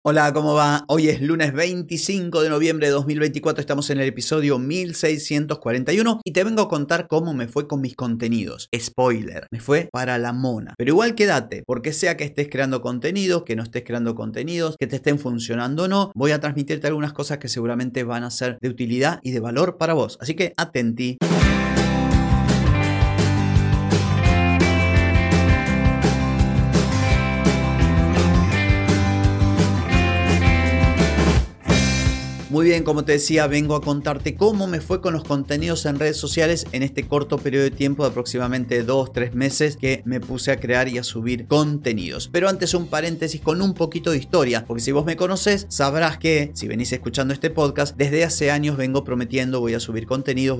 Hola, ¿cómo va? Hoy es lunes 25 de noviembre de 2024, estamos en el episodio 1641 y te vengo a contar cómo me fue con mis contenidos. Spoiler, me fue para la mona. Pero igual quédate, porque sea que estés creando contenidos, que no estés creando contenidos, que te estén funcionando o no, voy a transmitirte algunas cosas que seguramente van a ser de utilidad y de valor para vos. Así que atenti. Muy bien, como te decía, vengo a contarte cómo me fue con los contenidos en redes sociales en este corto periodo de tiempo de aproximadamente 2-3 meses que me puse a crear y a subir contenidos. Pero antes un paréntesis con un poquito de historia, porque si vos me conocés, sabrás que, si venís escuchando este podcast, desde hace años vengo prometiendo voy a subir contenidos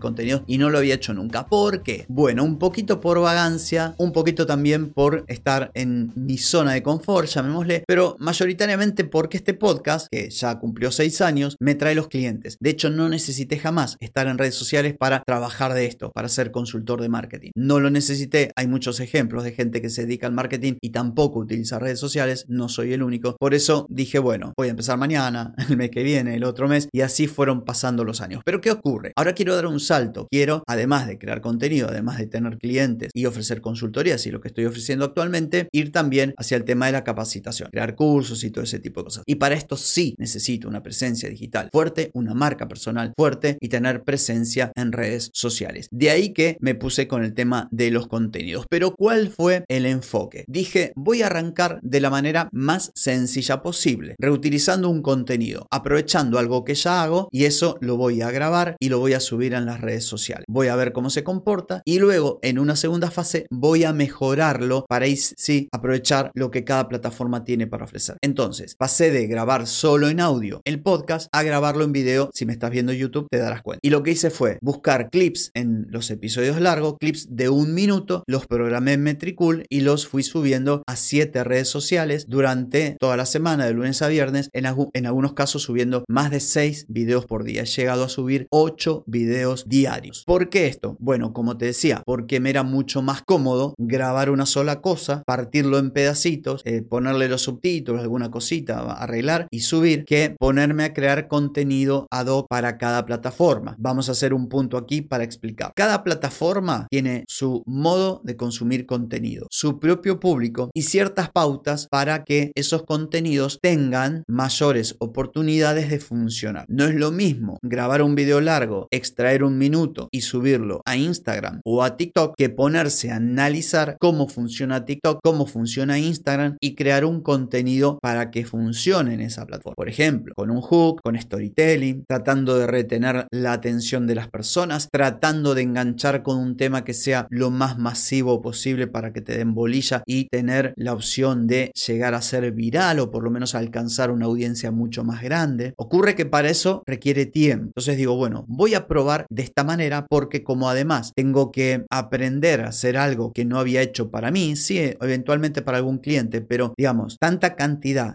y no lo había hecho nunca. ¿Por qué? Bueno, un poquito por vagancia, un poquito también por estar en mi zona de confort, llamémosle, pero mayoritariamente porque este podcast, que ya cumplió 6 años, me trae los clientes. De hecho, no necesité jamás estar en redes sociales para trabajar de esto, para ser consultor de marketing. No lo necesité. Hay muchos ejemplos de gente que se dedica al marketing y tampoco utiliza redes sociales. No soy el único. Por eso dije, bueno, voy a empezar mañana, el mes que viene, el otro mes, y así fueron pasando los años. Pero ¿qué ocurre? Ahora quiero dar un salto. Quiero, además de crear contenido, además de tener clientes y ofrecer consultorías y lo que estoy ofreciendo actualmente, ir también hacia el tema de la capacitación, crear cursos y todo ese tipo de cosas. Y para esto sí necesito una presencia digital fuerte, una marca personal fuerte y tener presencia en redes sociales. De ahí que me puse con el tema de los contenidos. Pero ¿cuál fue el enfoque? Dije, voy a arrancar de la manera más sencilla posible, reutilizando un contenido, aprovechando algo que ya hago y eso lo voy a grabar y lo voy a subir en las redes sociales. Voy a ver cómo se comporta y luego en una segunda fase voy a mejorarlo para ahí sí aprovechar lo que cada plataforma tiene para ofrecer. Entonces, pasé de grabar solo en audio el podcast a grabarlo en video. Si me estás viendo YouTube te darás cuenta. Y lo que hice fue buscar clips en los episodios largos, clips de 1 minuto, los programé en Metricool y los fui subiendo a 7 redes sociales durante toda la semana, de lunes a viernes, en algunos casos subiendo más de 6 videos por día. He llegado a subir 8 videos diarios. ¿Por qué esto? Bueno, como te decía, porque me era mucho más cómodo grabar una sola cosa, partirlo en pedacitos, ponerle los subtítulos, alguna cosita, arreglar y subir, que ponerme a crear contenido ad hoc para cada plataforma. Vamos a hacer un punto aquí para explicar. Cada plataforma tiene su modo de consumir contenido, su propio público y ciertas pautas para que esos contenidos tengan mayores oportunidades de funcionar. No es lo mismo grabar un video largo, extraer 1 minuto y subirlo a Instagram o a TikTok que ponerse a analizar cómo funciona TikTok, cómo funciona Instagram y crear un contenido para que funcione en esa plataforma. Por ejemplo, con un hook, con storytelling, tratando de retener la atención de las personas, tratando de enganchar con un tema que sea lo más masivo posible para que te den bolilla y tener la opción de llegar a ser viral o por lo menos alcanzar una audiencia mucho más grande. Ocurre que para eso requiere tiempo. Entonces digo, bueno, voy a probar de esta manera porque como además tengo que aprender a hacer algo que no había hecho para mí, sí, eventualmente para algún cliente, pero digamos, tanta cantidad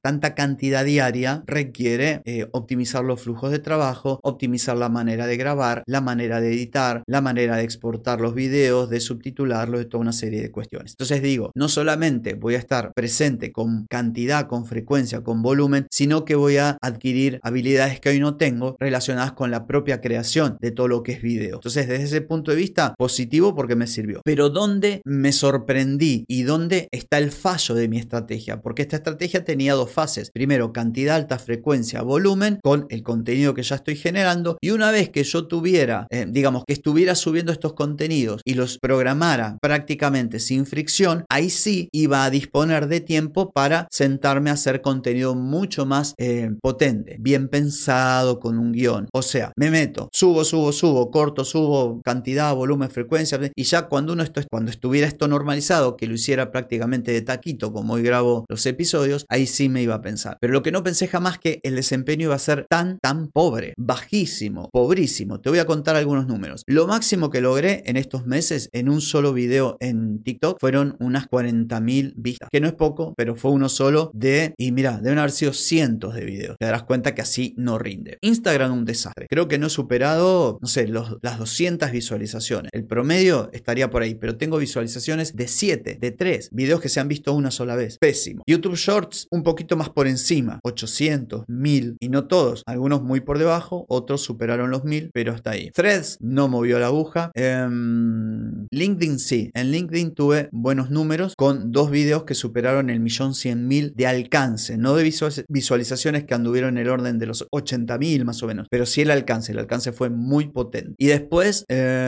diaria requiere optimizar los flujos de trabajo, optimizar la manera de grabar, la manera de editar, la manera de exportar los videos, de subtitularlos, de toda una serie de cuestiones. Entonces digo, no solamente voy a estar presente con cantidad, con frecuencia, con volumen, sino que voy a adquirir habilidades que hoy no tengo relacionadas con la propia creación de todo lo que es video. Entonces, desde ese punto de vista, positivo porque me sirvió. Pero ¿dónde me sorprendí y dónde está el fallo de mi estrategia? Porque esta estrategia tenía 2 fases. Primero, cantidad, alta frecuencia, volumen, con el contenido que ya estoy generando. Y una vez que yo tuviera, digamos, que estuviera subiendo estos contenidos y los programara prácticamente sin fricción, ahí sí iba a disponer de tiempo para sentarme a hacer contenido mucho más potente, bien pensado, con un guión. O sea, me meto, subo, corto, subo cantidad, volumen, frecuencia, y ya cuando estuviera esto normalizado, que lo hiciera prácticamente de taquito, como hoy grabo los episodios, ahí sí me iba a pensar. Pero lo que no pensé jamás que el desempeño iba a ser tan pobre, bajísimo, pobrísimo. Te voy a contar algunos números. Lo máximo que logré en estos meses en un solo video en TikTok fueron unas 40.000 vistas, que no es poco, pero fue uno solo y mira, deben haber sido cientos de videos. Te darás cuenta que así no rinde. Instagram un desastre. Creo que no he superado, no sé, las 200 visualizaciones. El promedio estaría por ahí, pero tengo visualizaciones de 7, de 3, videos que se han visto una sola vez. Pésimo. YouTube Shorts un poquito más por encima, 800, 1000, y no todos, algunos muy por debajo, otros superaron los 1000, pero hasta ahí. Threads no movió la aguja. LinkedIn sí, en LinkedIn tuve buenos números con 2 videos que superaron el 1.100.000 de alcance, no de visualizaciones que anduvieron en el orden de los 80.000 más o menos, pero sí el alcance fue muy potente. Y después,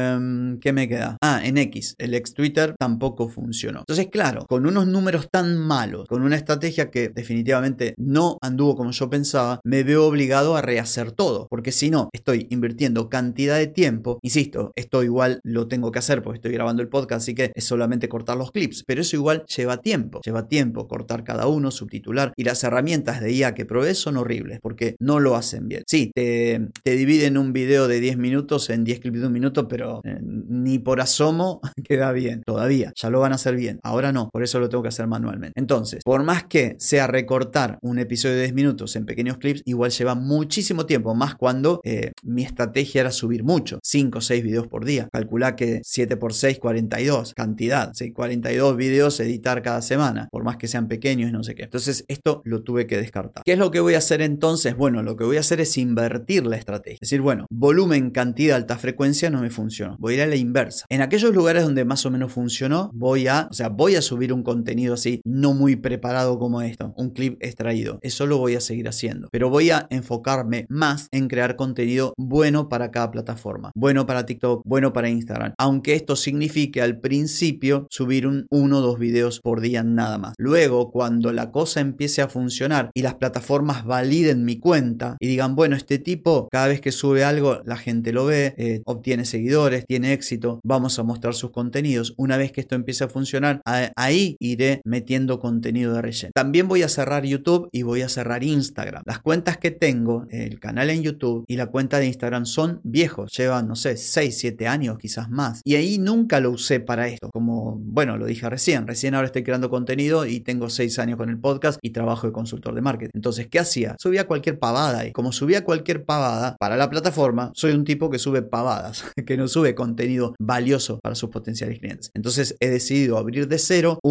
¿qué me queda? En X, el ex Twitter tampoco funcionó. Entonces, claro, con unos números tan malos, con una estrategia que definitivamente no anduvo como yo pensaba, me veo obligado a rehacer todo, porque si no, estoy invirtiendo cantidad de tiempo, insisto, esto igual lo tengo que hacer porque estoy grabando el podcast, así que es solamente cortar los clips, pero eso igual lleva tiempo cortar cada uno, subtitular, y las herramientas de IA que probé son horribles, porque no lo hacen bien. Sí, te dividen un video de 10 minutos en 10 clips de un minuto, pero ni por asomo queda bien, todavía, ya lo van a hacer bien, ahora no, por eso lo tengo que hacer manualmente. Entonces, por más que sea recortar un episodio de 10 minutos en pequeños clips, igual lleva muchísimo tiempo, más cuando mi estrategia era subir mucho, 5 o 6 videos por día. Calculá que 7 por 6, 42, cantidad, ¿sí? 42 videos editar cada semana, por más que sean pequeños y no sé qué. Entonces, esto lo tuve que descartar. ¿Qué es lo que voy a hacer entonces? Bueno, lo que voy a hacer es invertir la estrategia. Es decir, bueno, volumen, cantidad, alta frecuencia no me funcionó. Voy a ir a la inversa. En aquellos lugares donde más o menos funcionó, voy a subir un contenido así, no muy preparado como esto, un clip extraído. Eso lo voy a seguir haciendo. Pero voy a enfocarme más en crear contenido bueno para cada plataforma. Bueno para TikTok, bueno para Instagram. Aunque esto signifique al principio subir 1 o 2 videos por día nada más. Luego, cuando la cosa empiece a funcionar y las plataformas validen mi cuenta y digan, bueno, este tipo cada vez que sube algo la gente lo ve, obtiene seguidores, tiene éxito, vamos a mostrar sus contenidos. Una vez que esto empiece a funcionar, ahí iré metiendo contenido de relleno. También voy a cerrar YouTube y voy a cerrar Instagram. Las cuentas que tengo, el canal en YouTube y la cuenta de Instagram son viejos, llevan, no sé, 6, 7 años, quizás más. Y ahí nunca lo usé para esto, como, bueno, lo dije recién ahora estoy creando contenido y tengo 6 años con el podcast y trabajo de consultor de marketing. Entonces, ¿qué hacía? Subía cualquier pavada y como subía cualquier pavada para la plataforma, soy un tipo que sube pavadas, que no sube contenido valioso para sus potenciales clientes. Entonces, he decidido abrir de cero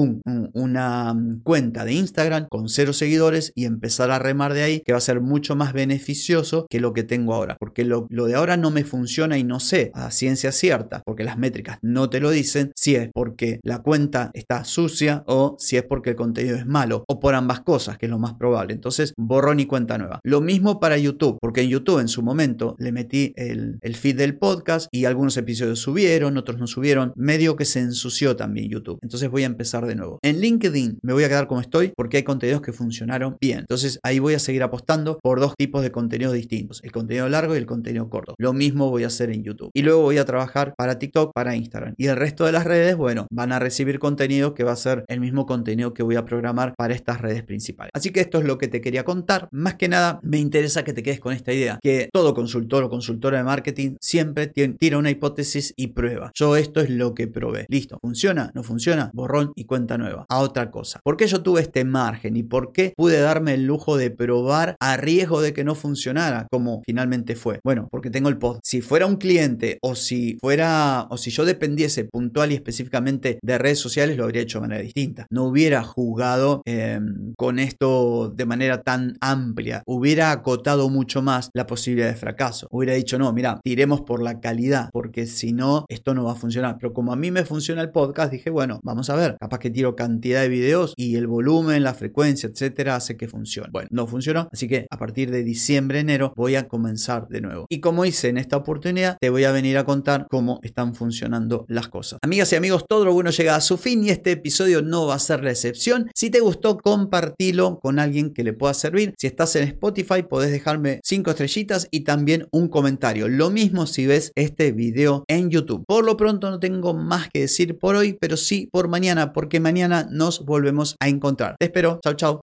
una cuenta de Instagram con 0 seguidores y empezar a remar de ahí, que va a ser mucho más beneficioso que lo que tengo ahora, porque lo de ahora no me funciona y no sé a ciencia cierta, porque las métricas no te lo dicen, si es porque la cuenta está sucia o si es porque el contenido es malo o por ambas cosas, que es lo más probable. Entonces, borrón y cuenta nueva. Lo mismo para YouTube, porque en YouTube en su momento le metí el feed del podcast y algunos episodios subieron, otros no subieron, medio que se ensució también YouTube. Entonces voy a empezar de nuevo. En LinkedIn me voy a quedar como estoy porque hay contenidos que funcionaron bien. Entonces ahí voy a seguir apostando por 2 tipos de contenidos distintos, el contenido largo y el contenido corto. Lo mismo voy a hacer en YouTube. Y luego voy a trabajar para TikTok, para Instagram. Y el resto de las redes, bueno, van a recibir contenido que va a ser el mismo contenido que voy a programar para estas redes principales. Así que esto es lo que te quería contar. Más que nada, me interesa que te quedes con esta idea, que todo consultor o consultora de marketing siempre tira una hipótesis y prueba. Yo esto es lo que probé. Listo. ¿Funciona? ¿No funciona? Borrón y cuenta nueva. A otra cosa. ¿Por qué yo tuve este margen y por qué pude darme el lujo de probar a riesgo de que no funcionara como finalmente fue? Bueno, porque tengo el podcast. Si fuera un cliente o si yo dependiese puntual y específicamente de redes sociales, lo habría hecho de manera distinta. No hubiera jugado con esto de manera tan amplia. Hubiera acotado mucho más la posibilidad de fracaso. Hubiera dicho, no, mira, tiremos por la calidad, porque si no, esto no va a funcionar. Pero como a mí me funciona el podcast, dije, bueno, vamos a ver. Capaz que tiro cantidad de videos y el volumen, la frecuencia, etcétera, hace que funcione. Bueno, no funcionó. Así que a partir de diciembre, enero, voy a comenzar de nuevo. Y como hice en esta oportunidad, te voy a venir a contar cómo están funcionando las cosas. Amigas y amigos, todo lo bueno llega a su fin y este episodio no va a ser la excepción. Si te gustó, compartilo con alguien que le pueda servir. Si estás en Spotify, podés dejarme 5 estrellitas y también un comentario. Lo mismo si ves este video en YouTube. Por lo pronto no tengo más que decir por hoy, pero sí por mañana, porque mañana nos volvemos a encontrar. Te espero. Chau, chau.